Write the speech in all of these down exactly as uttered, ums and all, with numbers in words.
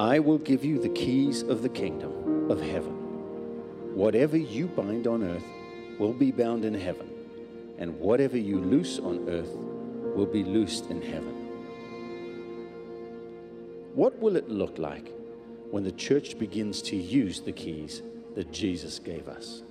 I will give you the keys of the kingdom of heaven. Whatever you bind on earth will be bound in heaven, and whatever you loose on earth will be loosed in heaven. What will it look like when the church begins to use the keys that Jesus gave us?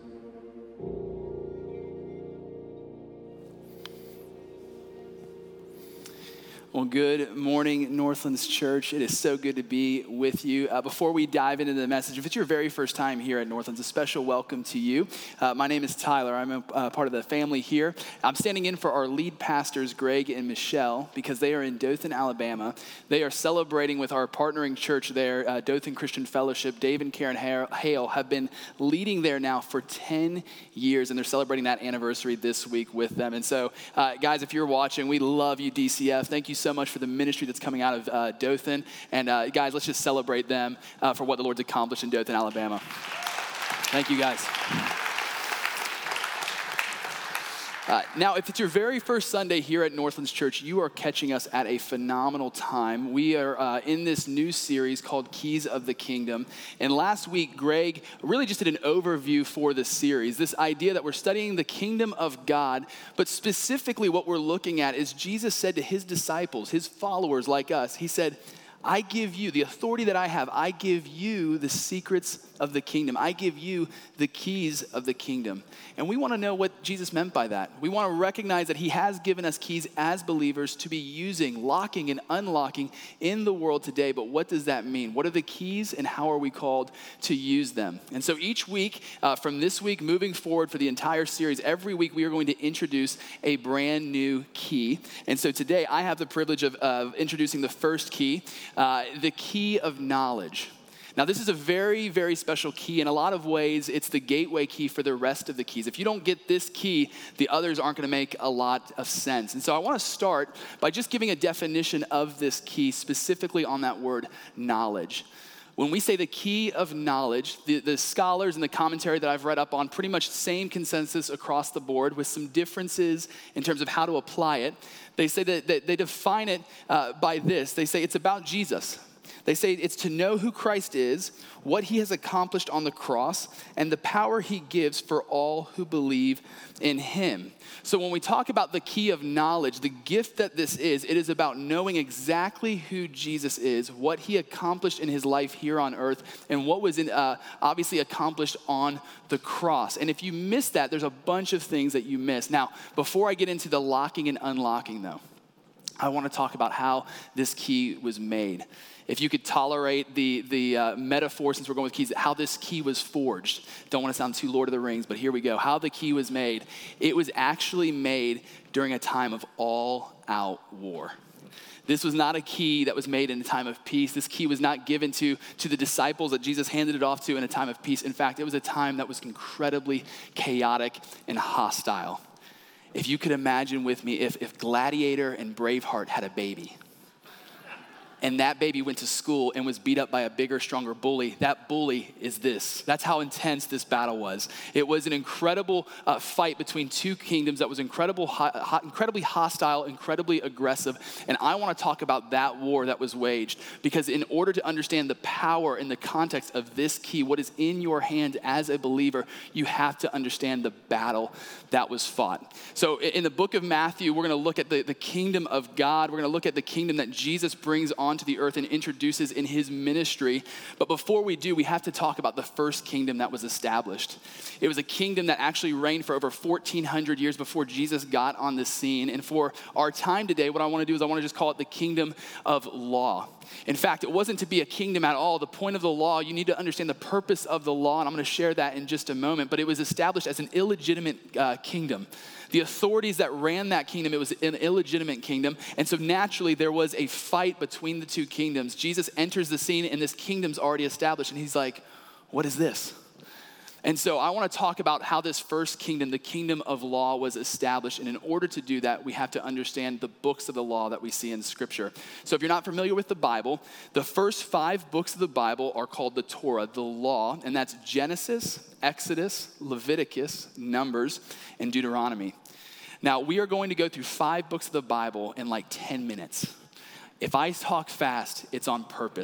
Well, good morning, Northlands Church. It is so good to be with you. Uh, before we dive into the message, if it's your very first time here at Northlands, a special welcome to you. Uh, my name is Tyler. I'm a uh, part of the family here. I'm standing in for our lead pastors, Greg and Michelle, because they are in Dothan, Alabama. They are celebrating with our partnering church there, uh, Dothan Christian Fellowship. Dave and Karen Hale have been leading there now for ten years, and they're celebrating that anniversary this week with them. And so, uh, guys, if you're watching, we love you, D C F. Thank you so much for the ministry that's coming out of uh, Dothan. And uh, guys, let's just celebrate them uh, for what the Lord's accomplished in Dothan, Alabama. Thank you, guys. Uh, now, if it's your very first Sunday here at Northlands Church, you are catching us at a phenomenal time. We are uh, in this new series called Keys of the Kingdom. And last week, Greg really just did an overview for this series, this idea that we're studying the kingdom of God, but specifically what we're looking at is Jesus said to his disciples, his followers like us, he said, I give you, the authority that I have, I give you the secrets of the kingdom. I give you the keys of the kingdom. And we want to know what Jesus meant by that. We want to recognize that he has given us keys as believers to be using, locking and unlocking in the world today. But what does that mean? What are the keys and how are we called to use them? And so each week, uh, from this week moving forward for the entire series, every week we are going to introduce a brand new key. And so today I have the privilege of, of introducing the first key. Uh, the key of knowledge. Now, this is a very, very special key. In a lot of ways, it's the gateway key for the rest of the keys. If you don't get this key, the others aren't going to make a lot of sense. And so I want to start by just giving a definition of this key, specifically on that word knowledge. When we say the key of knowledge, the, the scholars and the commentary that I've read up on, pretty much same consensus across the board with some differences in terms of how to apply it. They say that, that they define it uh, by this. They say it's about Jesus. They say it's to know who Christ is, what he has accomplished on the cross, and the power he gives for all who believe in him. So when we talk about the key of knowledge, the gift that this is, it is about knowing exactly who Jesus is, what he accomplished in his life here on earth, and what was in, uh, obviously accomplished on the cross. And if you miss that, there's a bunch of things that you miss. Now, before I get into the locking and unlocking though, I want to talk about how this key was made. If you could tolerate the, the uh, metaphor, since we're going with keys, how this key was forged. Don't want to sound too Lord of the Rings, but here we go. How the key was made. It was actually made during a time of all-out war. This was not a key that was made in a time of peace. This key was not given to, to the disciples that Jesus handed it off to in a time of peace. In fact, it was a time that was incredibly chaotic and hostile. If you could imagine with me, if, if Gladiator and Braveheart had a baby, and that baby went to school and was beat up by a bigger, stronger bully, that bully is this. That's how intense this battle was. It was an incredible uh, fight between two kingdoms that was incredible, ho- ho- incredibly hostile, incredibly aggressive. And I want to talk about that war that was waged, because in order to understand the power and the context of this key, what is in your hand as a believer, you have to understand the battle that was fought. So in the book of Matthew, we're going to look at the, the kingdom of God. We're going to look at the kingdom that Jesus brings on to the earth and introduces in his ministry. But before we do, we have to talk about the first kingdom that was established. It was a kingdom that actually reigned for over fourteen hundred years before Jesus got on the scene. And for our time today, what I want to do is I want to just call it the kingdom of law. In fact, it wasn't to be a kingdom at all. The point of the law, you need to understand the purpose of the law, and I'm going to share that in just a moment, but it was established as an illegitimate uh, kingdom. The authorities that ran that kingdom, it was an illegitimate kingdom, and so naturally there was a fight between the two kingdoms. Jesus enters the scene, and this kingdom's already established, and he's like, what is this? And so I want to talk about how this first kingdom, the kingdom of law, was established. And in order to do that, we have to understand the books of the law that we see in Scripture. So if you're not familiar with the Bible, the first five books of the Bible are called the Torah, the law, and that's Genesis, Exodus, Leviticus, Numbers, and Deuteronomy. Now, we are going to go through five books of the Bible in like ten minutes. If I talk fast, it's on purpose.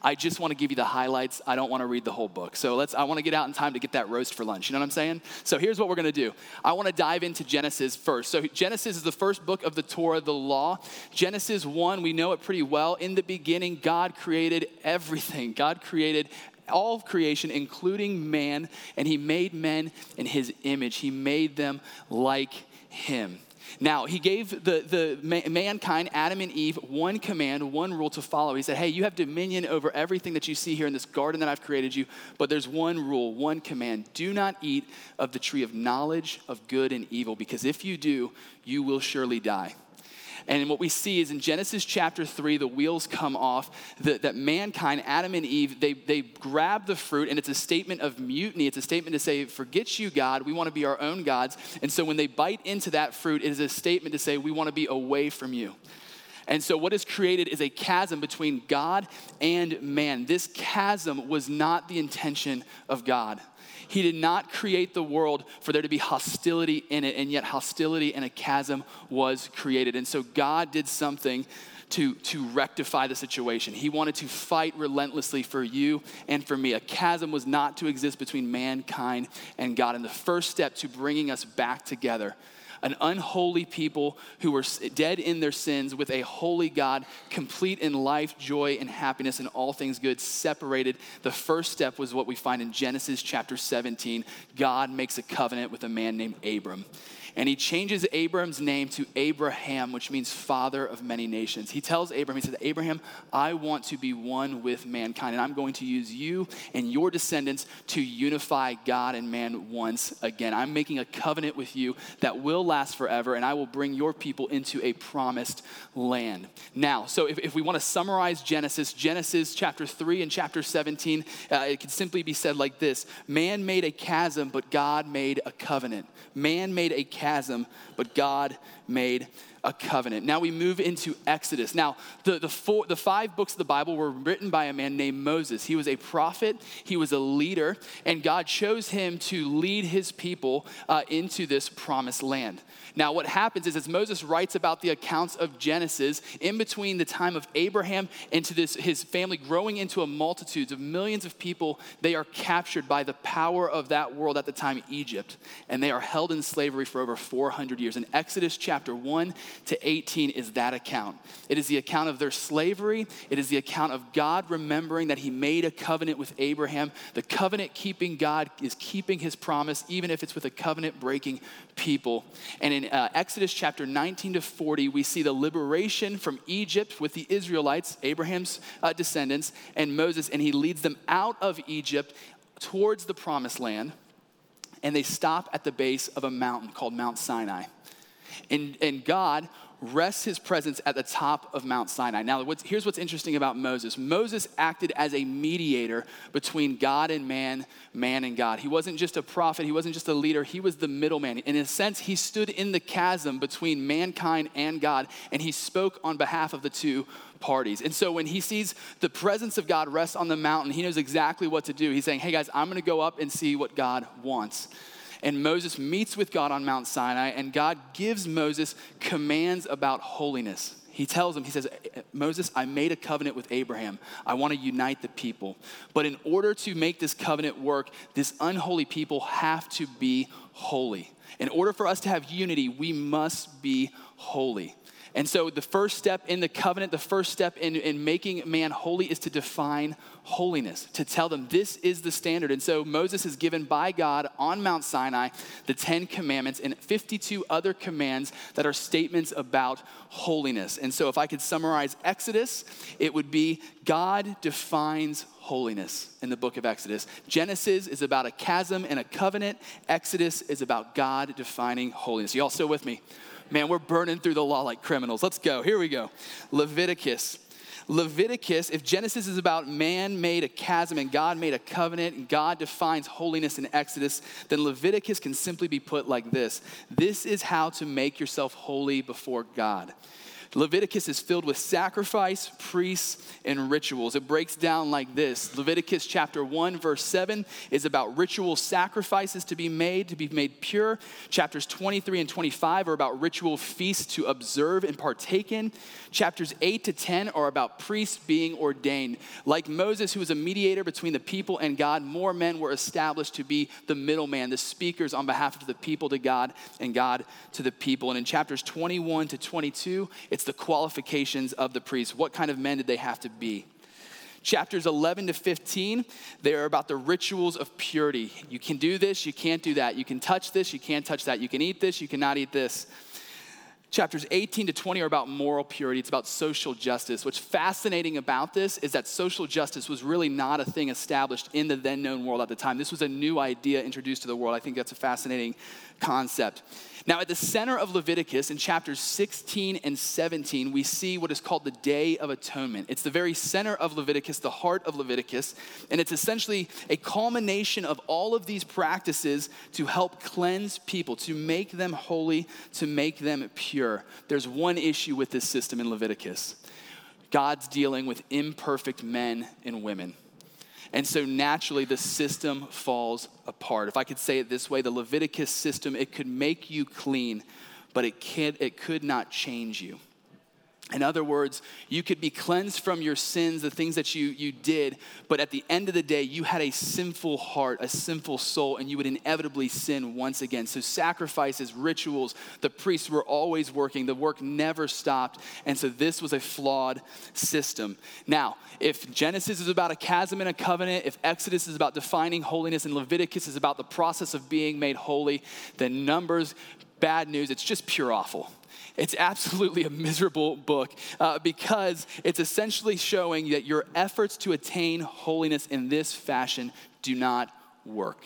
I just want to give you the highlights. I don't want to read the whole book. So let's, I want to get out in time to get that roast for lunch. You know what I'm saying? So here's what we're going to do. I want to dive into Genesis first. So Genesis is the first book of the Torah, the law. Genesis one, we know it pretty well. In the beginning, God created everything. God created all of creation, including man, and he made men in his image. He made them like him. Now, he gave the, the mankind, Adam and Eve, one command, one rule to follow. He said, hey, you have dominion over everything that you see here in this garden that I've created you, but there's one rule, one command. Do not eat of the tree of knowledge of good and evil, because if you do, you will surely die. And what we see is in Genesis chapter three, the wheels come off, the, that mankind, Adam and Eve, they, they grab the fruit, and it's a statement of mutiny. It's a statement to say, forget you, God. We want to be our own gods. And so when they bite into that fruit, it is a statement to say, we want to be away from you. And so what is created is a chasm between God and man. This chasm was not the intention of God. He did not create the world for there to be hostility in it, and yet hostility and a chasm was created. And so God did something to, to rectify the situation. He wanted to fight relentlessly for you and for me. A chasm was not to exist between mankind and God. And the first step to bringing us back together, an unholy people who were dead in their sins with a holy God, complete in life, joy, and happiness and all things good, separated. The first step was what we find in Genesis chapter seventeen. God makes a covenant with a man named Abram. And he changes Abram's name to Abraham, which means father of many nations. He tells Abraham, he says, Abraham, I want to be one with mankind, and I'm going to use you and your descendants to unify God and man once again. I'm making a covenant with you that will last forever, and I will bring your people into a promised land. Now, so if, if we want to summarize Genesis, Genesis chapter three and chapter seventeen, uh, it can simply be said like this. Man made a chasm, but God made a covenant. Man made a chasm, but God made a covenant. Now we move into Exodus. Now, the, the, four, the five books of the Bible were written by a man named Moses. He was a prophet, he was a leader, and God chose him to lead his people uh, into this promised land. Now, what happens is as Moses writes about the accounts of Genesis, in between the time of Abraham and to this, his family growing into a multitude of millions of people, they are captured by the power of that world at the time, Egypt, and they are held in slavery for over four hundred years. In Exodus chapter one to eighteen is that account. It is the account of their slavery. It is the account of God remembering that he made a covenant with Abraham. The covenant-keeping God is keeping his promise, even if it's with a covenant-breaking people. And in uh, Exodus chapter nineteen to forty, we see the liberation from Egypt with the Israelites, Abraham's uh, descendants, and Moses, and he leads them out of Egypt towards the promised land, and they stop at the base of a mountain called Mount Sinai. And, and God rests his presence at the top of Mount Sinai. Now, what's, here's what's interesting about Moses. Moses acted as a mediator between God and man, man and God. He wasn't just a prophet. He wasn't just a leader. He was the middleman. In a sense, he stood in the chasm between mankind and God, and he spoke on behalf of the two parties. And so when he sees the presence of God rest on the mountain, he knows exactly what to do. He's saying, hey guys, I'm going to go up and see what God wants. And Moses meets with God on Mount Sinai, and God gives Moses commands about holiness. He tells him, he says, Moses, I made a covenant with Abraham. I want to unite the people. But in order to make this covenant work, this unholy people have to be holy. In order for us to have unity, we must be holy. And so the first step in the covenant, the first step in, in making man holy is to define holiness, to tell them this is the standard. And so Moses is given by God on Mount Sinai the Ten Commandments and fifty-two other commands that are statements about holiness. And so if I could summarize Exodus, it would be God defines holiness in the book of Exodus. Genesis is about a chasm and a covenant. Exodus is about God defining holiness. You all still with me? Man, we're burning through the law like criminals. Let's go. Here we go. Leviticus. Leviticus, if Genesis is about man made a chasm and God made a covenant and God defines holiness in Exodus, then Leviticus can simply be put like this. This is how to make yourself holy before God. Leviticus is filled with sacrifice, priests, and rituals. It breaks down like this. Leviticus chapter one, verse seven is about ritual sacrifices to be made, to be made pure. Chapters twenty-three and twenty-five are about ritual feasts to observe and partake in. Chapters eight to ten are about priests being ordained. Like Moses, who was a mediator between the people and God, more men were established to be the middleman, the speakers on behalf of the people to God and God to the people. And in chapters twenty-one to twenty-two, it's the qualifications of the priests. What kind of men did they have to be? Chapters eleven to fifteen, they're about the rituals of purity. You can do this, you can't do that. You can touch this, you can't touch that. You can eat this, you cannot eat this. Chapters eighteen to twenty are about moral purity. It's about social justice. What's fascinating about this is that social justice was really not a thing established in the then known world at the time. This was a new idea introduced to the world. I think that's a fascinating concept. Now, at the center of Leviticus, in chapters sixteen and seventeen, we see what is called the Day of Atonement. It's the very center of Leviticus, the heart of Leviticus, and it's essentially a culmination of all of these practices to help cleanse people, to make them holy, to make them pure. There's one issue with this system in Leviticus. God's dealing with imperfect men and women. And so naturally, the system falls apart. If I could say it this way, the Leviticus system, it could make you clean, but it can't, it could not change you. In other words, you could be cleansed from your sins, the things that you, you did, but at the end of the day, you had a sinful heart, a sinful soul, and you would inevitably sin once again. So sacrifices, rituals, the priests were always working. The work never stopped, and so this was a flawed system. Now, if Genesis is about a chasm and a covenant, if Exodus is about defining holiness, and Leviticus is about the process of being made holy, then Numbers, bad news, it's just pure awful. It's absolutely a miserable book uh, because it's essentially showing that your efforts to attain holiness in this fashion do not work.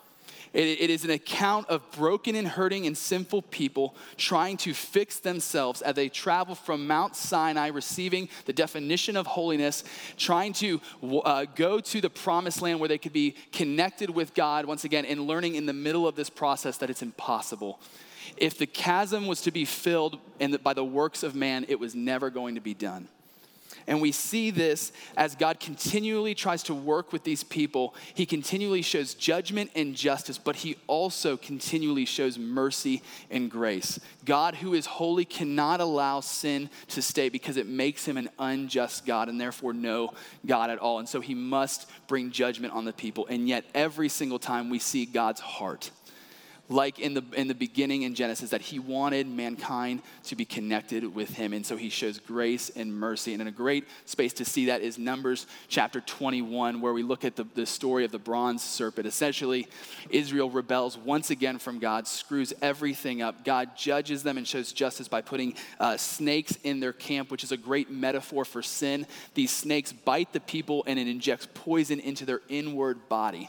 It, it is an account of broken and hurting and sinful people trying to fix themselves as they travel from Mount Sinai, receiving the definition of holiness, trying to uh, go to the promised land where they could be connected with God once again, and learning in the middle of this process that it's impossible. If the chasm was to be filled by the works of man, it was never going to be done. And we see this as God continually tries to work with these people. He continually shows judgment and justice, but he also continually shows mercy and grace. God, who is holy, cannot allow sin to stay because it makes him an unjust God and therefore no God at all. And so he must bring judgment on the people. And yet every single time we see God's heart, like in the in the beginning in Genesis, that he wanted mankind to be connected with him. And so he shows grace and mercy. And in a great space to see that is Numbers chapter twenty-one, where we look at the, the story of the bronze serpent. Essentially, Israel rebels once again from God, screws everything up. God judges them and shows justice by putting uh, snakes in their camp, which is a great metaphor for sin. These snakes bite the people and it injects poison into their inward body.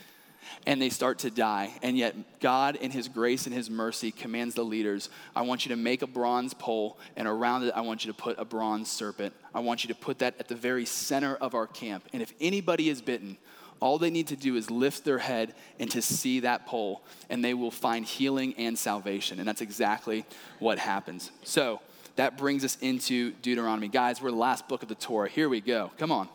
And they start to die. And yet God in his grace and his mercy commands the leaders, I want you to make a bronze pole, and around it I want you to put a bronze serpent. I want you to put that at the very center of our camp. And if anybody is bitten, all they need to do is lift their head and to see that pole, and they will find healing and salvation. And that's exactly what happens. So that brings us into Deuteronomy. Guys, we're the last book of the Torah. Here we go. Come on.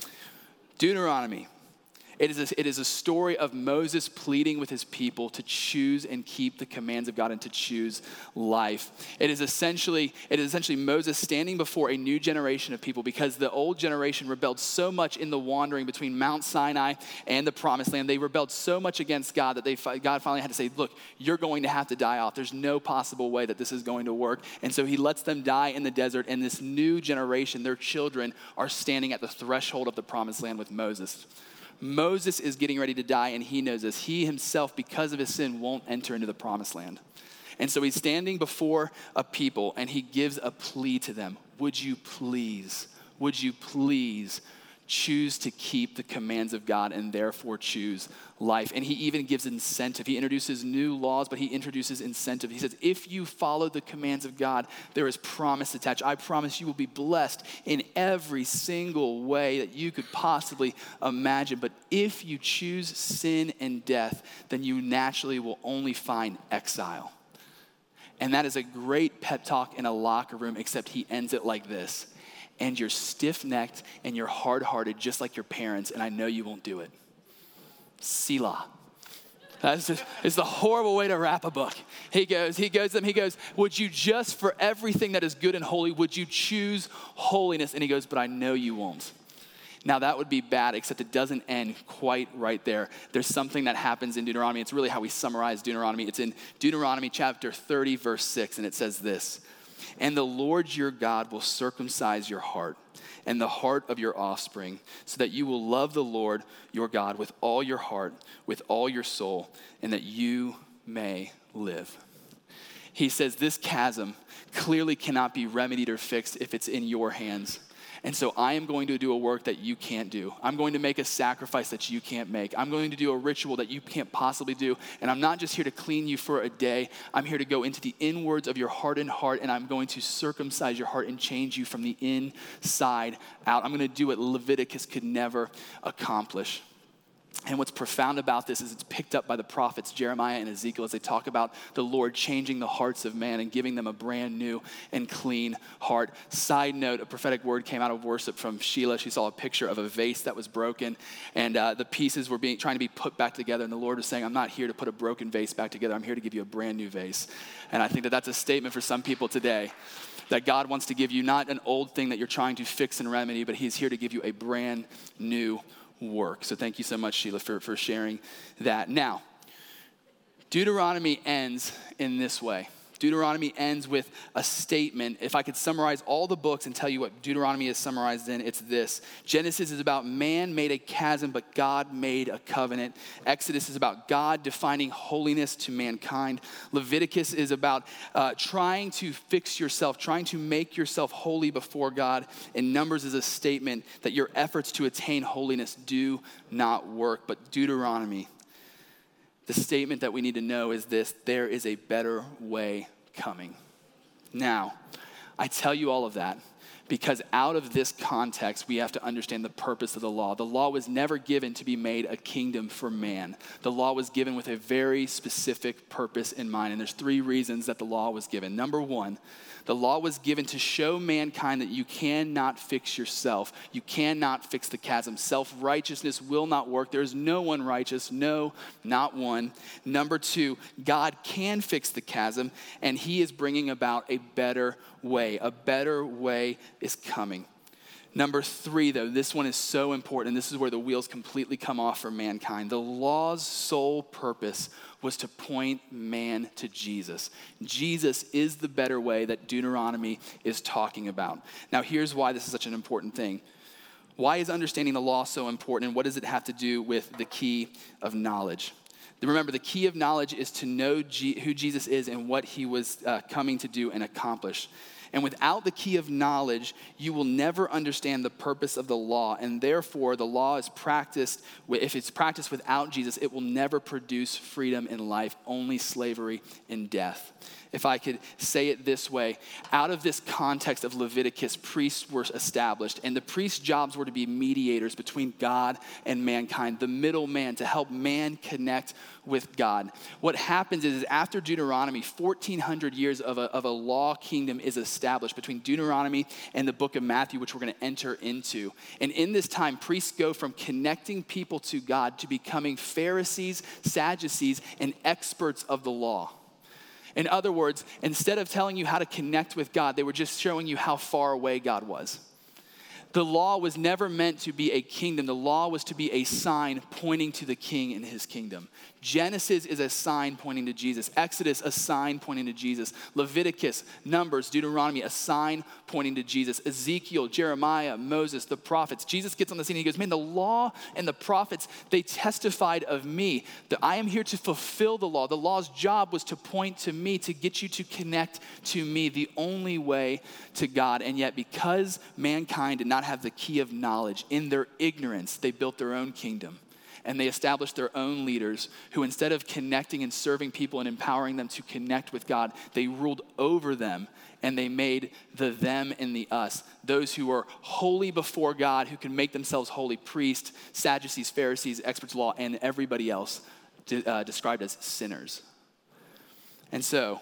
Deuteronomy. It is, a, it is a story of Moses pleading with his people to choose and keep the commands of God and to choose life. It is essentially, it is essentially Moses standing before a new generation of people because the old generation rebelled so much in the wandering between Mount Sinai and the Promised Land. They rebelled so much against God that they, God finally had to say, look, you're going to have to die off. There's no possible way that this is going to work. And so he lets them die in the desert, and this new generation, their children, are standing at the threshold of the Promised Land with Moses. Moses is getting ready to die, and he knows this. He himself, because of his sin, won't enter into the Promised Land. And so he's standing before a people, and he gives a plea to them. Would you please, would you please choose to keep the commands of God and therefore choose life? And he even gives incentive. He introduces new laws, but he introduces incentive. He says, if you follow the commands of God, there is promise attached. I promise you will be blessed in every single way that you could possibly imagine. But if you choose sin and death, then you naturally will only find exile. And that is a great pep talk in a locker room, except he ends it like this. And you're stiff-necked and you're hard-hearted just like your parents, and I know you won't do it. Selah. That's just, it's the horrible way to wrap a book. He goes, he goes to them, he goes, would you just, for everything that is good and holy, would you choose holiness? And he goes, but I know you won't. Now that would be bad, except it doesn't end quite right there. There's something that happens in Deuteronomy. It's really how we summarize Deuteronomy. It's in Deuteronomy chapter thirty, verse six, and it says this. And the Lord your God will circumcise your heart and the heart of your offspring, so that you will love the Lord your God with all your heart, with all your soul, and that you may live. He says this chasm clearly cannot be remedied or fixed if it's in your hands. And so I am going to do a work that you can't do. I'm going to make a sacrifice that you can't make. I'm going to do a ritual that you can't possibly do. And I'm not just here to clean you for a day. I'm here to go into the inwards of your hardened heart, and I'm going to circumcise your heart and change you from the inside out. I'm going to do what Leviticus could never accomplish. And what's profound about this is it's picked up by the prophets Jeremiah and Ezekiel as they talk about the Lord changing the hearts of man and giving them a brand new and clean heart. Side note, a prophetic word came out of worship from Sheila. She saw a picture of a vase that was broken, and uh, the pieces were being trying to be put back together. And the Lord was saying, I'm not here to put a broken vase back together. I'm here to give you a brand new vase. And I think that that's a statement for some people today, that God wants to give you not an old thing that you're trying to fix and remedy, but he's here to give you a brand new work. So thank you so much, Sheila, for, for sharing that. Now, Deuteronomy ends in this way. Deuteronomy ends with a statement. If I could summarize all the books and tell you what Deuteronomy is summarized in, it's this. Genesis is about man made a chasm, but God made a covenant. Exodus is about God defining holiness to mankind. Leviticus is about uh, trying to fix yourself, trying to make yourself holy before God. And Numbers is a statement that your efforts to attain holiness do not work. But Deuteronomy, the statement that we need to know is this: there is a better way coming. Now, I tell you all of that because out of this context, we have to understand the purpose of the law. The law was never given to be made a kingdom for man. The law was given with a very specific purpose in mind, and there's three reasons that the law was given. Number one, the law was given to show mankind that you cannot fix yourself. You cannot fix the chasm. Self-righteousness will not work. There is no one righteous. No, not one. Number two, God can fix the chasm, and he is bringing about a better way. A better way is coming. Number three, though, this one is so important, and this is where the wheels completely come off for mankind. The law's sole purpose was to point man to Jesus. Jesus is the better way that Deuteronomy is talking about. Now, here's why this is such an important thing. Why is understanding the law so important, and what does it have to do with the key of knowledge? Remember, the key of knowledge is to know G- who Jesus is and what he was uh, coming to do and accomplish. And without the key of knowledge, you will never understand the purpose of the law. And therefore, the law is practiced, if it's practiced without Jesus, it will never produce freedom in life, only slavery and death. If I could say it this way, out of this context of Leviticus, priests were established, and the priests' jobs were to be mediators between God and mankind, the middleman to help man connect with God. What happens is, is after Deuteronomy, fourteen hundred years of a, of a law kingdom is established between Deuteronomy and the book of Matthew, which we're going to enter into. And in this time, priests go from connecting people to God to becoming Pharisees, Sadducees, and experts of the law. In other words, instead of telling you how to connect with God, they were just showing you how far away God was. The law was never meant to be a kingdom. The law was to be a sign pointing to the king and his kingdom. Genesis is a sign pointing to Jesus. Exodus, a sign pointing to Jesus. Leviticus, Numbers, Deuteronomy, a sign pointing to Jesus. Ezekiel, Jeremiah, Moses, the prophets. Jesus gets on the scene and he goes, man, the law and the prophets, they testified of me, that I am here to fulfill the law. The law's job was to point to me, to get you to connect to me, the only way to God. And yet, because mankind did not have the key of knowledge, in their ignorance, they built their own kingdom. And they established their own leaders who, instead of connecting and serving people and empowering them to connect with God, they ruled over them, and they made the them and the us, those who are holy before God, who can make themselves holy, priests, Sadducees, Pharisees, experts of law, and everybody else uh, described as sinners. And so,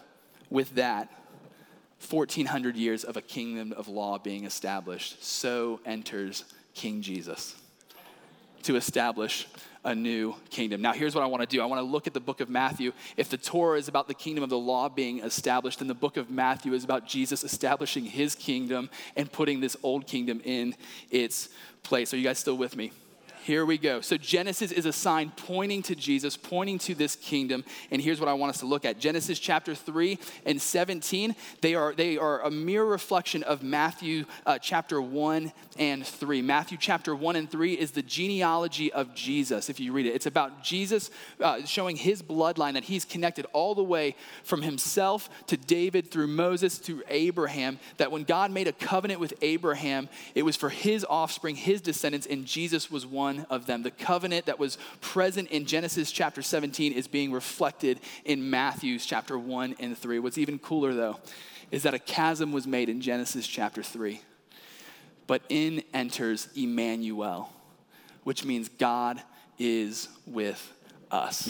with that, fourteen hundred years of a kingdom of law being established, so enters King Jesus to establish a new kingdom. Now, here's what I want to do. I want to look at the book of Matthew. If the Torah is about the kingdom of the law being established, then the book of Matthew is about Jesus establishing his kingdom and putting this old kingdom in its place. Are you guys still with me? Here we go. So Genesis is a sign pointing to Jesus, pointing to this kingdom. And here's what I want us to look at. Genesis chapter three and seventeen, they are, they are a mere reflection of Matthew uh, chapter one and three. Matthew chapter one and three is the genealogy of Jesus, if you read it. It's about Jesus uh, showing his bloodline, that he's connected all the way from himself to David, through Moses, through Abraham, that when God made a covenant with Abraham, it was for his offspring, his descendants, and Jesus was one of them. The covenant that was present in Genesis chapter seventeen is being reflected in Matthew's chapter one and three. What's even cooler, though, is that a chasm was made in Genesis chapter three. But in enters Emmanuel, which means God is with us.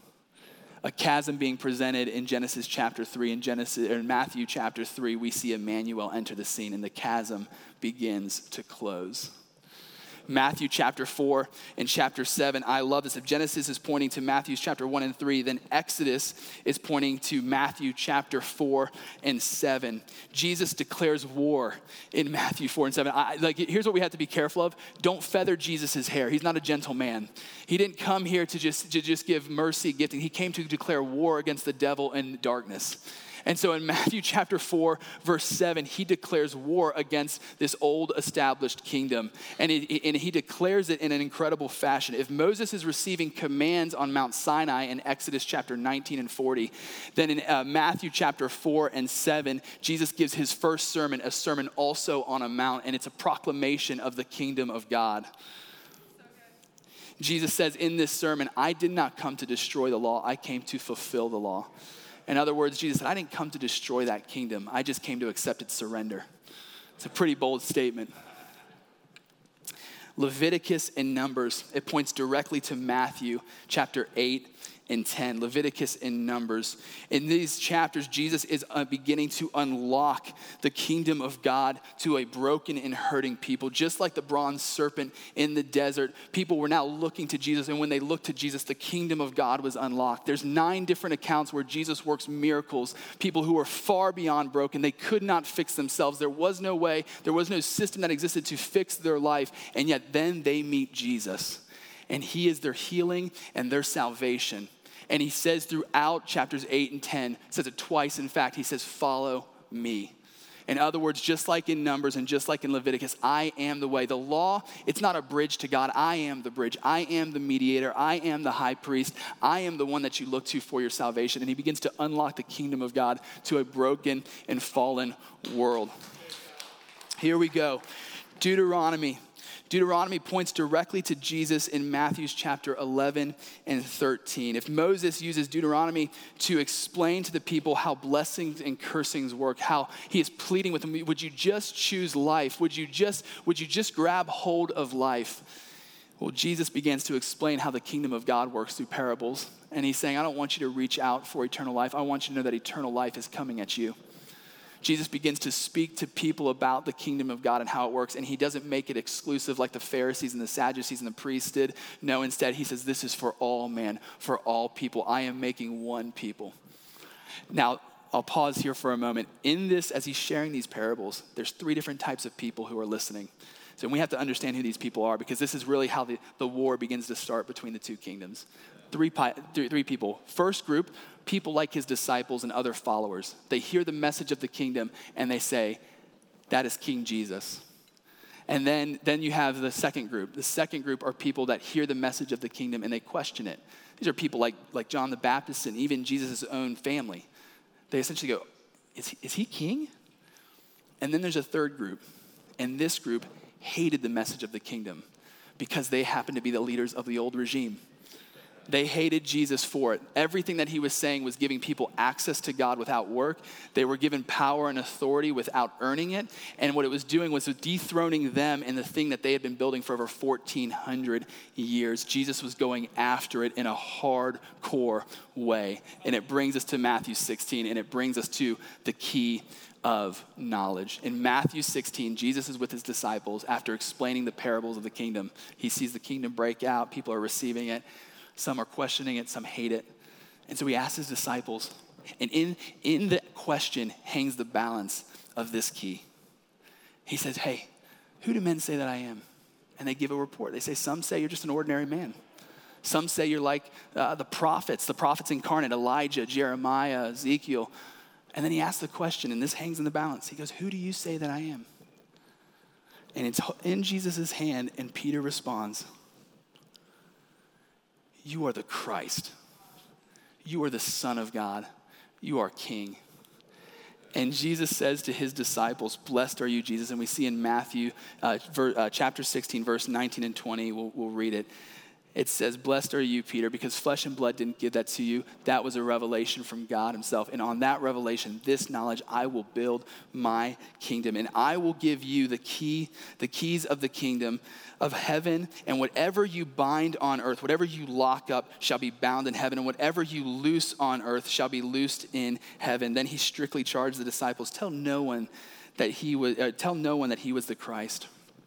A chasm being presented in Genesis chapter three. In Genesis or in Matthew chapter three, we see Emmanuel enter the scene, and the chasm begins to close. Matthew chapter four and chapter seven. I love this. If Genesis is pointing to Matthew's chapter one and three, then Exodus is pointing to Matthew chapter four and seven. Jesus declares war in Matthew four and seven. I, like, here's what we have to be careful of. Don't feather Jesus' hair. He's not a gentle man. He didn't come here to just, to just give mercy gifting. He came to declare war against the devil and darkness. And so in Matthew chapter four, verse seven, he declares war against this old established kingdom. And, it, and he declares it in an incredible fashion. If Moses is receiving commands on Mount Sinai in Exodus chapter nineteen and forty, then in uh, Matthew chapter four and seven, Jesus gives his first sermon, a sermon also on a mount, and it's a proclamation of the kingdom of God. Jesus says in this sermon, I did not come to destroy the law, I came to fulfill the law. In other words, Jesus said, I didn't come to destroy that kingdom. I just came to accept its surrender. It's a pretty bold statement. Leviticus and Numbers, it points directly to Matthew chapter eight and ten. Leviticus and Numbers. In these chapters, Jesus is uh, beginning to unlock the kingdom of God to a broken and hurting people. Just like the bronze serpent in the desert, people were now looking to Jesus, and when they looked to Jesus, the kingdom of God was unlocked. There's nine different accounts where Jesus works miracles. People who were far beyond broken, they could not fix themselves. There was no way, there was no system that existed to fix their life, and yet then they meet Jesus, and he is their healing and their salvation. And he says throughout chapters eight and ten, says it twice, in fact, he says, follow me. In other words, just like in Numbers and just like in Leviticus, I am the way. The law, it's not a bridge to God. I am the bridge. I am the mediator. I am the high priest. I am the one that you look to for your salvation. And he begins to unlock the kingdom of God to a broken and fallen world. Here we go. Deuteronomy. Deuteronomy points directly to Jesus in Matthew's chapter eleven and thirteen. If Moses uses Deuteronomy to explain to the people how blessings and cursings work, how he is pleading with them, would you just choose life? Would you just, would you just grab hold of life? Well, Jesus begins to explain how the kingdom of God works through parables. And he's saying, I don't want you to reach out for eternal life. I want you to know that eternal life is coming at you. Jesus begins to speak to people about the kingdom of God and how it works, and he doesn't make it exclusive like the Pharisees and the Sadducees and the priests did. No, instead, he says, this is for all man, for all people. I am making one people. Now, I'll pause here for a moment. In this, as he's sharing these parables, there's three different types of people who are listening. So we have to understand who these people are, because this is really how the, the war begins to start between the two kingdoms. Three, three, three people. First group, people like his disciples and other followers. They hear the message of the kingdom and they say, that is King Jesus. And then, then you have the second group. The second group are people that hear the message of the kingdom and they question it. These are people like, like John the Baptist and even Jesus' own family. They essentially go, is he, is he king? And then there's a third group. And this group hated the message of the kingdom because they happen to be the leaders of the old regime. they hated Jesus for it. Everything that he was saying was giving people access to God without work. They were given power and authority without earning it. And what it was doing was dethroning them in the thing that they had been building for over fourteen hundred years. Jesus was going after it in a hardcore way. And it brings us to Matthew sixteen, and it brings us to the key of knowledge. In Matthew sixteen, Jesus is with his disciples after explaining the parables of the kingdom. He sees the kingdom break out. People are receiving it. Some are questioning it. Some hate it. And so he asks his disciples, and in, in the question hangs the balance of this key. He says, hey, who do men say that I am? And they give a report. They say, some say you're just an ordinary man. Some say you're like uh, the prophets, the prophets incarnate, Elijah, Jeremiah, Ezekiel. And then he asks the question, and this hangs in the balance. He goes, who do you say that I am? And it's in Jesus' hand, and Peter responds, you are the Christ. You are the Son of God. You are King. And Jesus says to his disciples, blessed are you, Jesus. And we see in Matthew uh, ver, uh, chapter sixteen, verse nineteen and twenty, we'll, we'll read it. It says, blessed are you, Peter, because flesh and blood didn't give that to you. That was a revelation from God himself. And on that revelation, this knowledge, I will build my kingdom. And I will give you the key, the keys of the kingdom of heaven. And whatever you bind on earth, whatever you lock up shall be bound in heaven. And whatever you loose on earth shall be loosed in heaven. Then he strictly charged the disciples, tell no one that he was, uh, tell no one that he was the Christ.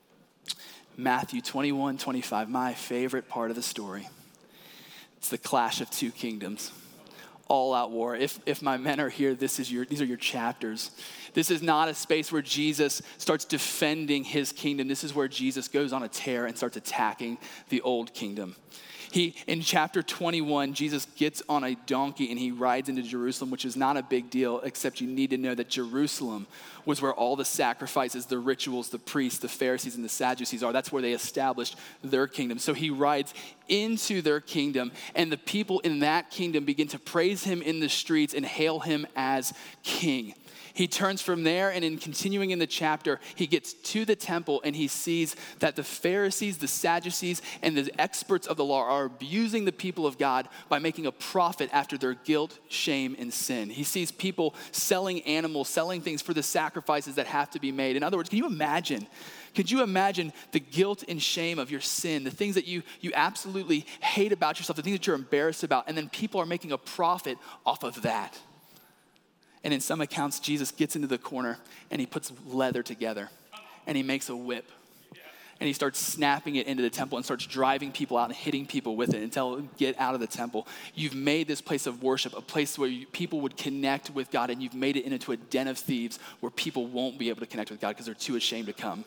Matthew twenty-one, twenty-five, my favorite part of the story. It's the clash of two kingdoms. All out war. If if my men are here, this is your these are your chapters. This is not a space where Jesus starts defending his kingdom. This is where Jesus goes on a tear and starts attacking the old kingdom. He, in chapter twenty-one, Jesus gets on a donkey and he rides into Jerusalem, which is not a big deal, except you need to know that Jerusalem was where all the sacrifices, the rituals, the priests, the Pharisees, and the Sadducees are. That's where they established their kingdom. So he rides into their kingdom, and the people in that kingdom begin to praise him in the streets and hail him as king. He turns from there, and in continuing in the chapter, he gets to the temple and he sees that the Pharisees, the Sadducees, and the experts of the law are abusing the people of God by making a profit after their guilt, shame, and sin. He sees people selling animals, selling things for the sacrifices that have to be made. In other words, can you imagine? Could you imagine the guilt and shame of your sin, the things that you, you absolutely hate about yourself, the things that you're embarrassed about, and then people are making a profit off of that? And in some accounts, Jesus gets into the corner and he puts leather together and he makes a whip. And he starts snapping it into the temple and starts driving people out and hitting people with it until get out of the temple. You've made this place of worship a place where you, people would connect with God, and you've made it into a den of thieves where people won't be able to connect with God because they're too ashamed to come.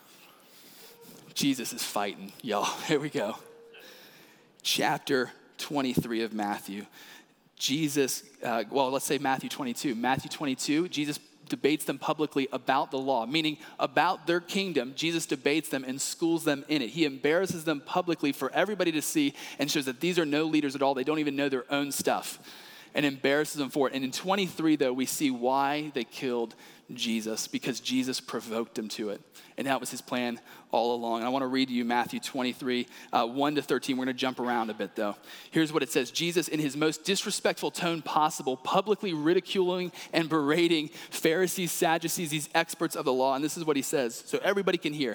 Jesus is fighting, y'all. Here we go. Chapter twenty-three of Matthew. Jesus, uh, well, let's say Matthew twenty-two. Matthew twenty-two, Jesus debates them publicly about the law, meaning about their kingdom. Jesus debates them and schools them in it. He embarrasses them publicly for everybody to see and shows that these are no leaders at all. They don't even know their own stuff, and embarrasses them for it. And in twenty-three, though, we see why they killed Jesus, because Jesus provoked them to it. And that was his plan all along. And I want to read to you Matthew twenty-three, uh, one to thirteen. We're going to jump around a bit, though. Here's what it says. Jesus, in his most disrespectful tone possible, publicly ridiculing and berating Pharisees, Sadducees, these experts of the law. And this is what he says, so everybody can hear.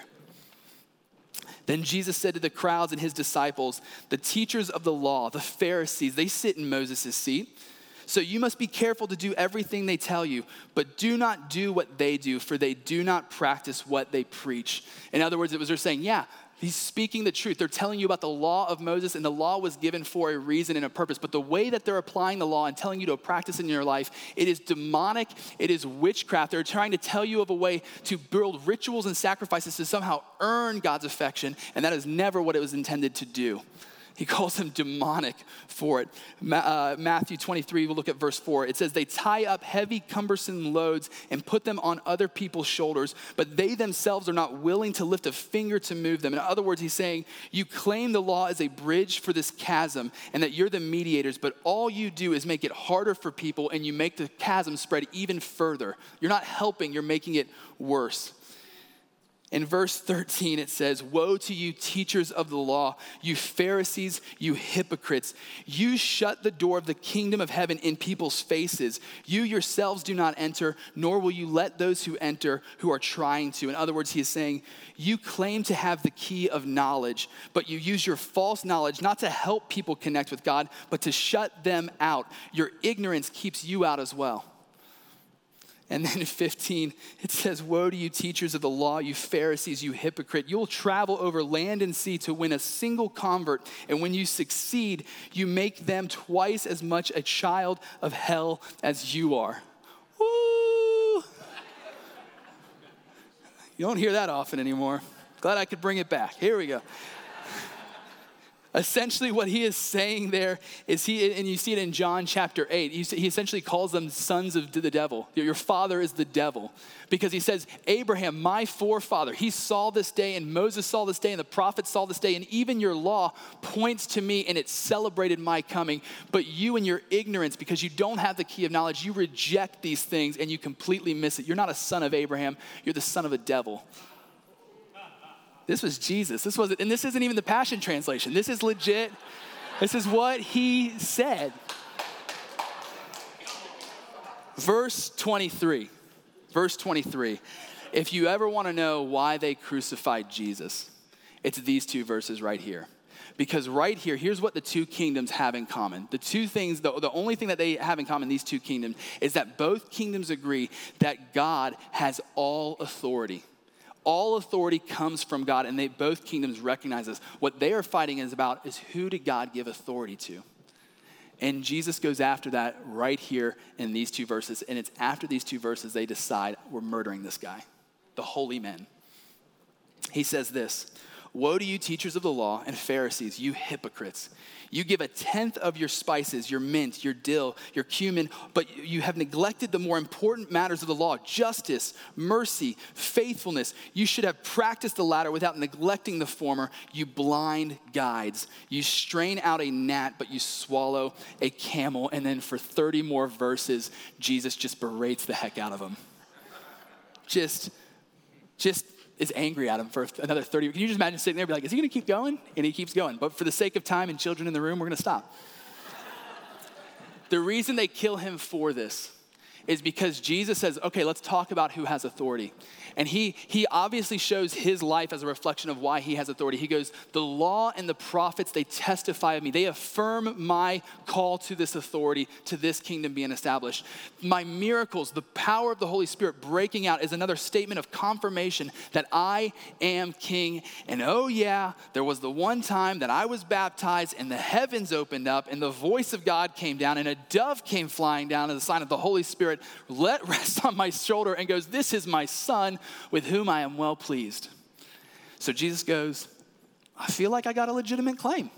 Then Jesus said to the crowds and his disciples, the teachers of the law, the Pharisees, they sit in Moses' seat. So you must be careful to do everything they tell you, but do not do what they do, for they do not practice what they preach. In other words, it was they're saying, yeah, he's speaking the truth. They're telling you about the law of Moses, and the law was given for a reason and a purpose. But the way that they're applying the law and telling you to practice in your life, it is demonic. It is witchcraft. They're trying to tell you of a way to build rituals and sacrifices to somehow earn God's affection, and that is never what it was intended to do. He calls them demonic for it. Uh, Matthew twenty-three, we'll look at verse four. It says, they tie up heavy, cumbersome loads and put them on other people's shoulders, but they themselves are not willing to lift a finger to move them. In other words, he's saying, you claim the law as a bridge for this chasm and that you're the mediators, but all you do is make it harder for people, and you make the chasm spread even further. You're not helping, you're making it worse. In verse thirteen, it says, woe to you, teachers of the law, you Pharisees, you hypocrites. You shut the door of the kingdom of heaven in people's faces. You yourselves do not enter, nor will you let those who enter who are trying to. In other words, he is saying, you claim to have the key of knowledge, but you use your false knowledge not to help people connect with God, but to shut them out. Your ignorance keeps you out as well. And then in fifteen, it says, woe to you, teachers of the law, you Pharisees, you hypocrite. You will travel over land and sea to win a single convert. And when you succeed, you make them twice as much a child of hell as you are. Woo! You don't hear that often anymore. Glad I could bring it back. Here we go. Essentially what he is saying there is he, and you see it in John chapter eight, he essentially calls them sons of the devil. Your father is the devil. Because he says, Abraham, my forefather, he saw this day, and Moses saw this day, and the prophets saw this day, and even your law points to me, and it celebrated my coming. But you in your ignorance, because you don't have the key of knowledge, you reject these things, and you completely miss it. You're not a son of Abraham, you're the son of a devil. This was Jesus. This wasn't, and this isn't even the Passion Translation. This is legit. This is what he said. Verse twenty-three. Verse twenty-three. If you ever want to know why they crucified Jesus, it's these two verses right here. Because right here, here's what the two kingdoms have in common. The two things, the, the only thing that they have in common, these two kingdoms, is that both kingdoms agree that God has all authority. All authority comes from God, and they both kingdoms recognize this. What they are fighting is about is who did God give authority to? And Jesus goes after that right here in these two verses. And it's after these two verses they decide we're murdering this guy, the holy men. He says this, woe to you, teachers of the law and Pharisees, you hypocrites. You give a tenth of your spices, your mint, your dill, your cumin, but you have neglected the more important matters of the law, justice, mercy, faithfulness. You should have practiced the latter without neglecting the former, you blind guides. You strain out a gnat, but you swallow a camel. And then for thirty more verses, Jesus just berates the heck out of them. Just, just, is angry at him for another thirty. Can you just imagine sitting there and be like, is he gonna keep going? And he keeps going. But for the sake of time and children in the room, we're gonna stop. The reason they kill him for this is because Jesus says, okay, let's talk about who has authority. And he he obviously shows his life as a reflection of why he has authority. He goes, the law and the prophets, they testify of me. They affirm my call to this authority, to this kingdom being established. My miracles, the power of the Holy Spirit breaking out is another statement of confirmation that I am king. And oh yeah, there was the one time that I was baptized and the heavens opened up and the voice of God came down and a dove came flying down as a sign of the Holy Spirit, let rest on my shoulder and goes, this is my son with whom I am well pleased. So Jesus goes, I feel like I got a legitimate claim.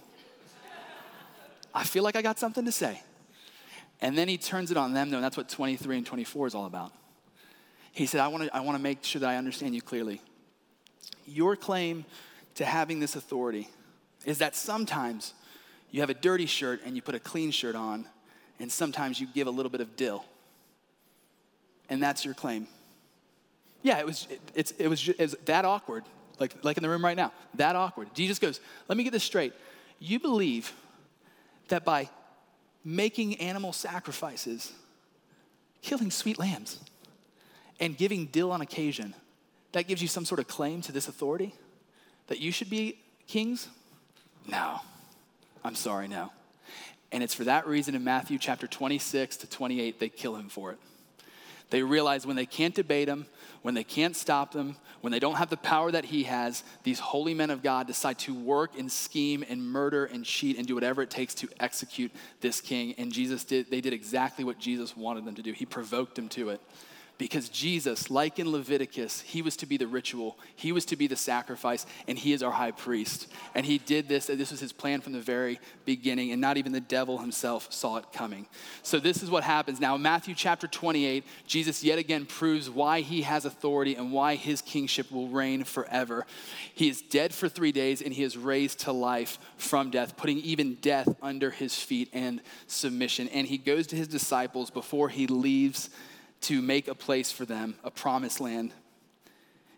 I feel like I got something to say. And then he turns it on them, though, and that's what twenty-three and twenty-four is all about. He said, I want to I want to make sure that I understand you clearly. Your claim to having this authority is that sometimes you have a dirty shirt and you put a clean shirt on, and sometimes you give a little bit of dill. And that's your claim. Yeah, it was it, it's, it was it was that awkward, like, like in the room right now, that awkward. Jesus goes, let me get this straight. You believe that by making animal sacrifices, killing sweet lambs, and giving dill on occasion, that gives you some sort of claim to this authority? That you should be kings? No, I'm sorry, no. And it's for that reason in Matthew chapter twenty-six to twenty-eight, they kill him for it. They realize when they can't debate him, when they can't stop them, when they don't have the power that he has, these holy men of God decide to work and scheme and murder and cheat and do whatever it takes to execute this king. And Jesus did, they did exactly what Jesus wanted them to do. He provoked them to it. Because Jesus, like in Leviticus, he was to be the ritual, he was to be the sacrifice, and he is our high priest. And he did this, this was his plan from the very beginning, and not even the devil himself saw it coming. So this is what happens. Now in Matthew chapter twenty-eight, Jesus yet again proves why he has authority and why his kingship will reign forever. He is dead for three days, and he is raised to life from death, putting even death under his feet and submission. And he goes to his disciples before he leaves to make a place for them, a promised land.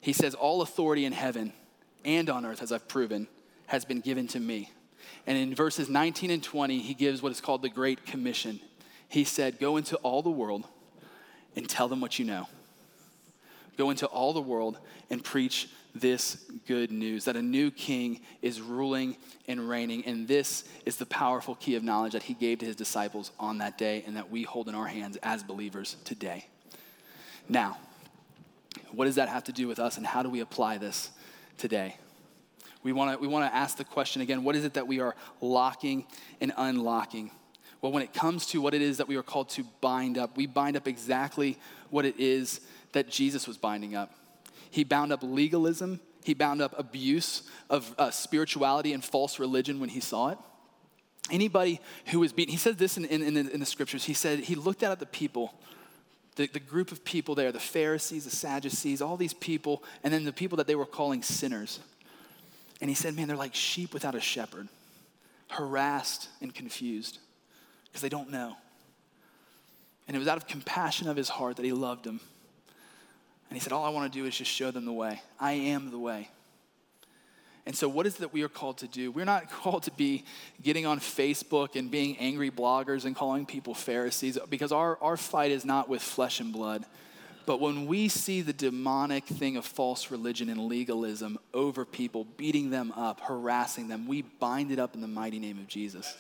He says, all authority in heaven and on earth, as I've proven, has been given to me. And in verses nineteen and twenty, he gives what is called the Great Commission. He said, go into all the world and tell them what you know. Go into all the world and preach this good news, that a new king is ruling and reigning. And this is the powerful key of knowledge that he gave to his disciples on that day and that we hold in our hands as believers today. Now, what does that have to do with us and how do we apply this today? We want to we want to ask the question again, what is it that we are locking and unlocking? Well, when it comes to what it is that we are called to bind up, we bind up exactly what it is that Jesus was binding up. He bound up legalism. He bound up abuse of uh, spirituality and false religion when he saw it. Anybody who was beaten, he said this in, in, in, the, in the scriptures. He said, he looked out at the people, the, the group of people there, the Pharisees, the Sadducees, all these people, and then the people that they were calling sinners. And he said, man, they're like sheep without a shepherd, harassed and confused because they don't know. And it was out of compassion of his heart that he loved them. And he said, all I want to do is just show them the way. I am the way. And so what is it that we are called to do? We're not called to be getting on Facebook and being angry bloggers and calling people Pharisees, because our, our fight is not with flesh and blood. But when we see the demonic thing of false religion and legalism over people, beating them up, harassing them, we bind it up in the mighty name of Jesus.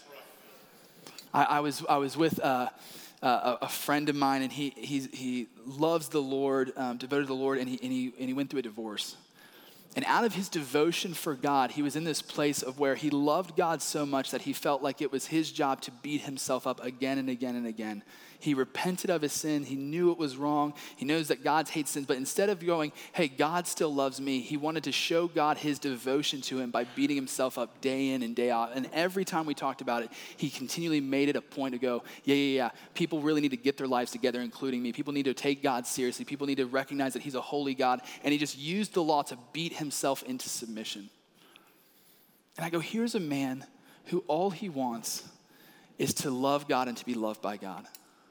I, I was I was with uh, uh, a friend of mine, and he he he loves the Lord, um, devoted to the Lord, and he and he and he went through a divorce. And out of his devotion for God, he was in this place of where he loved God so much that he felt like it was his job to beat himself up again and again and again. He repented of his sin. He knew it was wrong. He knows that God hates sins. But instead of going, hey, God still loves me, he wanted to show God his devotion to him by beating himself up day in and day out. And every time we talked about it, he continually made it a point to go, yeah, yeah, yeah. People really need to get their lives together, including me. People need to take God seriously. People need to recognize that he's a holy God. And he just used the law to beat himself into submission. And I go, here's a man who all he wants is to love God and to be loved by God.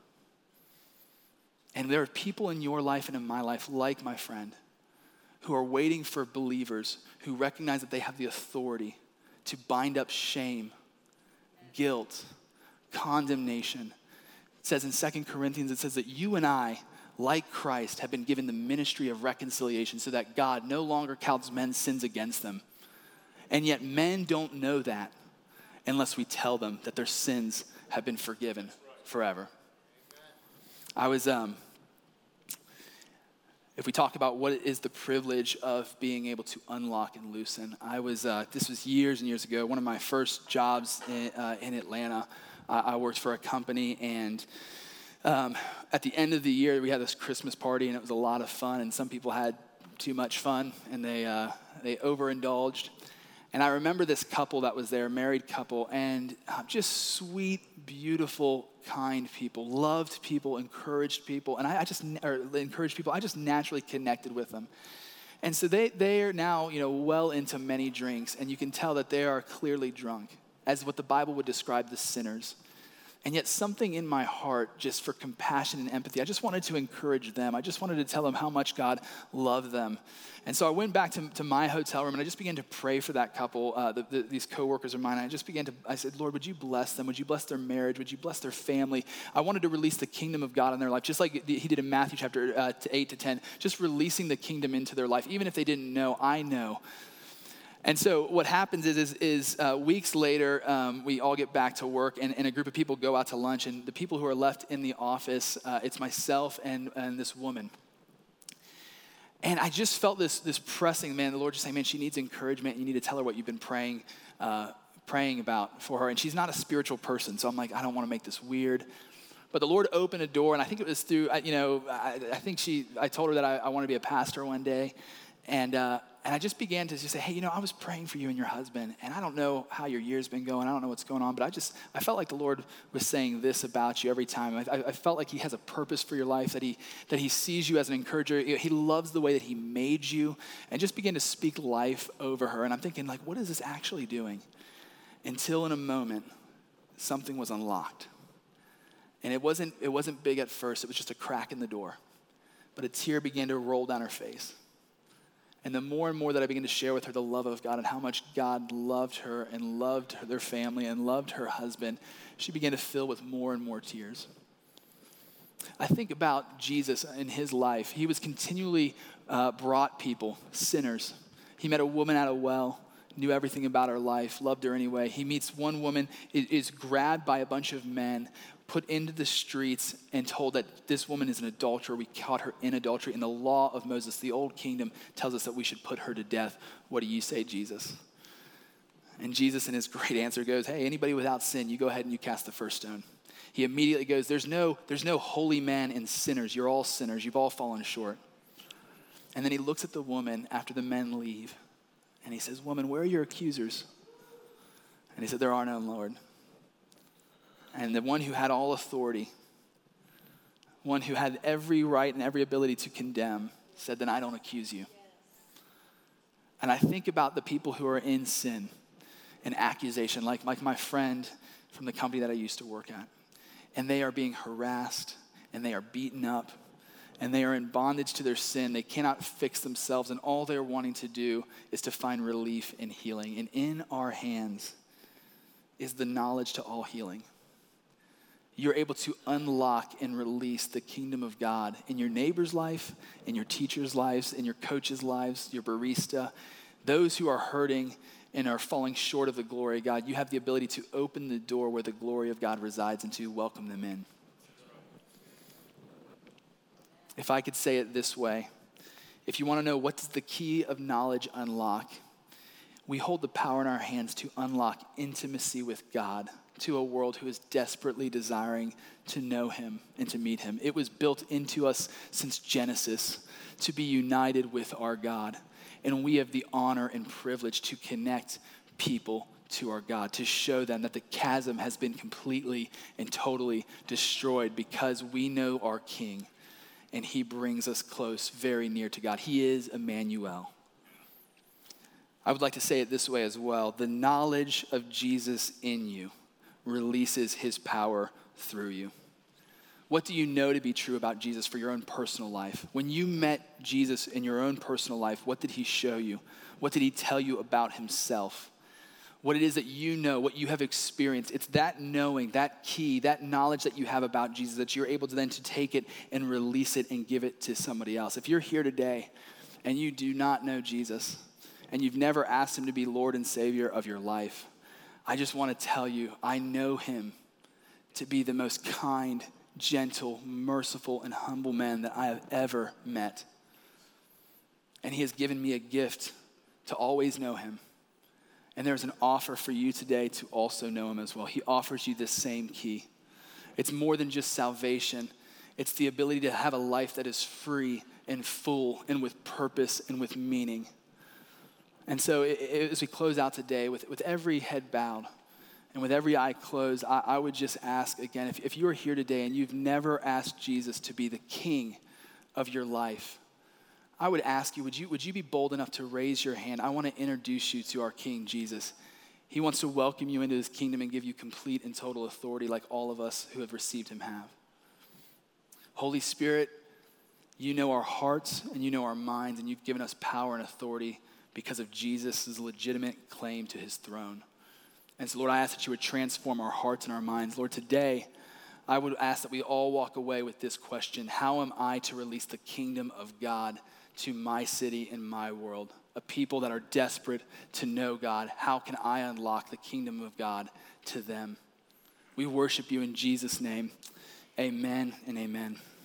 And there are people in your life and in my life, like my friend, who are waiting for believers who recognize that they have the authority to bind up shame, guilt, condemnation. It says in Second Corinthians, it says that you and I, like Christ, have been given the ministry of reconciliation so that God no longer counts men's sins against them. And yet men don't know that unless we tell them that their sins have been forgiven forever. I was, um, if we talk about what is the privilege of being able to unlock and loosen, I was, uh, this was years and years ago, one of my first jobs in, uh, in Atlanta. Uh, I worked for a company, and um, at the end of the year, we had this Christmas party, and it was a lot of fun, and some people had too much fun, and they uh, they overindulged. And I remember this couple that was there, a married couple, and uh, just sweet, beautiful, kind people, loved people, encouraged people, and I, I just, or encouraged people, I just naturally connected with them. And so they, they are now, you know, well into many drinks, and you can tell that they are clearly drunk, as what the Bible would describe the sinners. And yet something in my heart, just for compassion and empathy, I just wanted to encourage them. I just wanted to tell them how much God loved them. And so I went back to, to my hotel room, and I just began to pray for that couple, uh, the, the, these coworkers of mine. I just began to, I said, Lord, would you bless them? Would you bless their marriage? Would you bless their family? I wanted to release the kingdom of God in their life, just like he did in Matthew chapter uh, eight to ten, just releasing the kingdom into their life. Even if they didn't know, I know. And so what happens is, is, is uh, weeks later, um, we all get back to work, and, and a group of people go out to lunch, and the people who are left in the office, uh, it's myself and, and this woman. And I just felt this, this pressing, man, the Lord just saying, man, she needs encouragement. You need to tell her what you've been praying, uh, praying about for her. And she's not a spiritual person, so I'm like, I don't want to make this weird. But the Lord opened a door, and I think it was through, you know, I, I think she, I told her that I, I want to be a pastor one day. And uh, and I just began to just say, hey, you know, I was praying for you and your husband, and I don't know how your year's been going. I don't know what's going on, but I just, I felt like the Lord was saying this about you every time. I, I felt like he has a purpose for your life, that he that he sees you as an encourager. He loves the way that he made you, and just began to speak life over her. And I'm thinking, like, what is this actually doing? Until in a moment, something was unlocked. And it wasn't, it wasn't big at first. It was just a crack in the door. But a tear began to roll down her face. And the more and more that I began to share with her the love of God and how much God loved her and loved her, their family and loved her husband, she began to fill with more and more tears. I think about Jesus in his life. He was continually uh, brought people, sinners. He met a woman at a well, knew everything about her life, loved her anyway. He meets one woman, is grabbed by a bunch of men, put into the streets, and told that this woman is an adulterer. We caught her in adultery. In the law of Moses, the old kingdom tells us that we should put her to death. What do you say, Jesus? And Jesus, in his great answer, goes, hey, anybody without sin, you go ahead and you cast the first stone. He immediately goes, there's no, there's no holy man and sinners. You're all sinners. You've all fallen short. And then he looks at the woman after the men leave, and he says, woman, where are your accusers? And he said, there are none, Lord. And the one who had all authority, one who had every right and every ability to condemn, said, then I don't accuse you. And I think about the people who are in sin and accusation, like, like my friend from the company that I used to work at. And they are being harassed, and they are beaten up, and they are in bondage to their sin. They cannot fix themselves, and all they're wanting to do is to find relief and healing. And in our hands is the knowledge to all healing. You're able to unlock and release the kingdom of God in your neighbor's life, in your teacher's lives, in your coach's lives, your barista, those who are hurting and are falling short of the glory of God. You have the ability to open the door where the glory of God resides and to welcome them in. If I could say it this way, if you want to know what does the key of knowledge unlock, we hold the power in our hands to unlock intimacy with God to a world who is desperately desiring to know him and to meet him. It was built into us since Genesis to be united with our God. And we have the honor and privilege to connect people to our God, to show them that the chasm has been completely and totally destroyed because we know our King, and he brings us close, very near to God. He is Emmanuel. I would like to say it this way as well. The knowledge of Jesus in you releases his power through you. What do you know to be true about Jesus for your own personal life? When you met Jesus in your own personal life, what did he show you? What did he tell you about himself? What it is that you know, what you have experienced. It's that knowing, that key, that knowledge that you have about Jesus that you're able to then to take it and release it and give it to somebody else. If you're here today and you do not know Jesus and you've never asked him to be Lord and Savior of your life, I just want to tell you, I know him to be the most kind, gentle, merciful, and humble man that I have ever met. And he has given me a gift to always know him. And there's an offer for you today to also know him as well. He offers you this same key. It's more than just salvation. It's the ability to have a life that is free and full and with purpose and with meaning. And so it, it, as we close out today, with, with every head bowed and with every eye closed, I, I would just ask again, if, if you are here today and you've never asked Jesus to be the king of your life, I would ask you, would you, would you be bold enough to raise your hand? I want to introduce you to our King, Jesus. He wants to welcome you into his kingdom and give you complete and total authority like all of us who have received him have. Holy Spirit, you know our hearts and you know our minds, and you've given us power and authority because of Jesus' legitimate claim to his throne. And so, Lord, I ask that you would transform our hearts and our minds. Lord, today, I would ask that we all walk away with this question: how am I to release the kingdom of God to my city and my world? A people that are desperate to know God. How can I unlock the kingdom of God to them? We worship you in Jesus' name. Amen and amen.